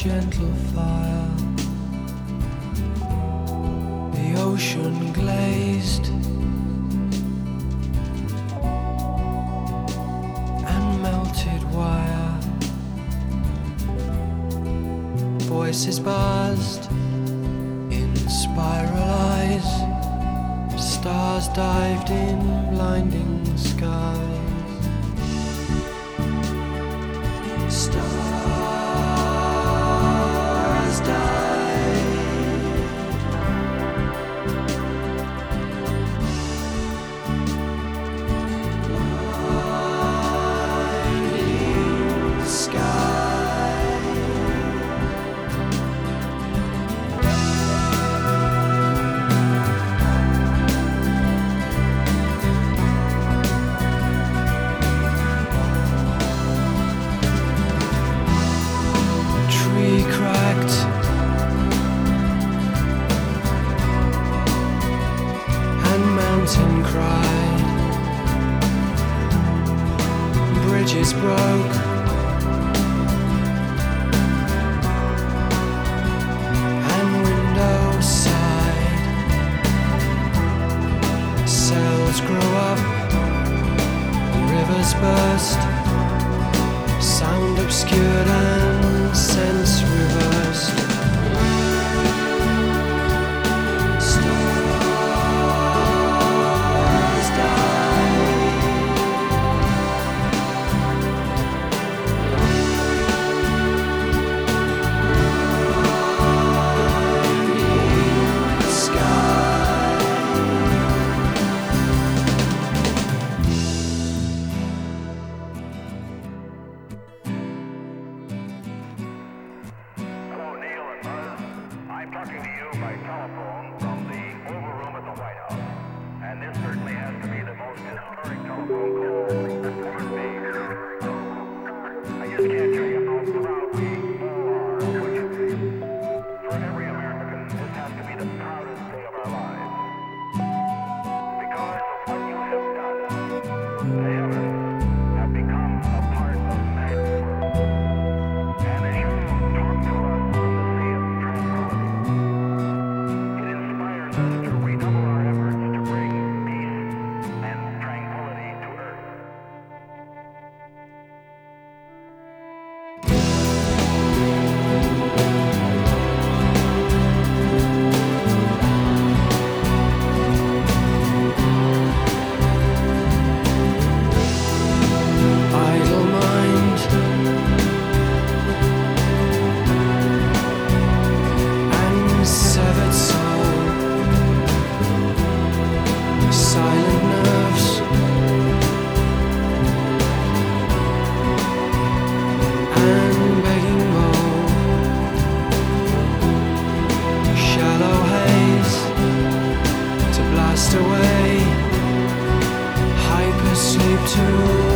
gentle fire. The ocean glazed and melted wire. Voices buzzed in spiral eyes. Stars dived in blinding skies. Stars died. Blinding sky. Tree cracked and mountain cried. Bridges broke and windows sighed. Cells grew up, rivers burst. Sound obscured and sense reversed. Stars died. Blinding sky. Hello, Neil and Buzz. I'm talking to you by telephone from the Oval Room at the White House. And this certainly has to be the most historic telephone call ever made. I just can't tell you how proud we all are of what you did. For every American, this has to be the proudest day of our lives. Because of what you have done, the heavens have become a part of man's world. And as you talk to us from the sea of tranquility, it inspires us to redouble our efforts to bring peace and tranquility to earth. Idle mind and severed soul. Silent nerves and begging bowl. Shallow haze to blast away. Hypersleep to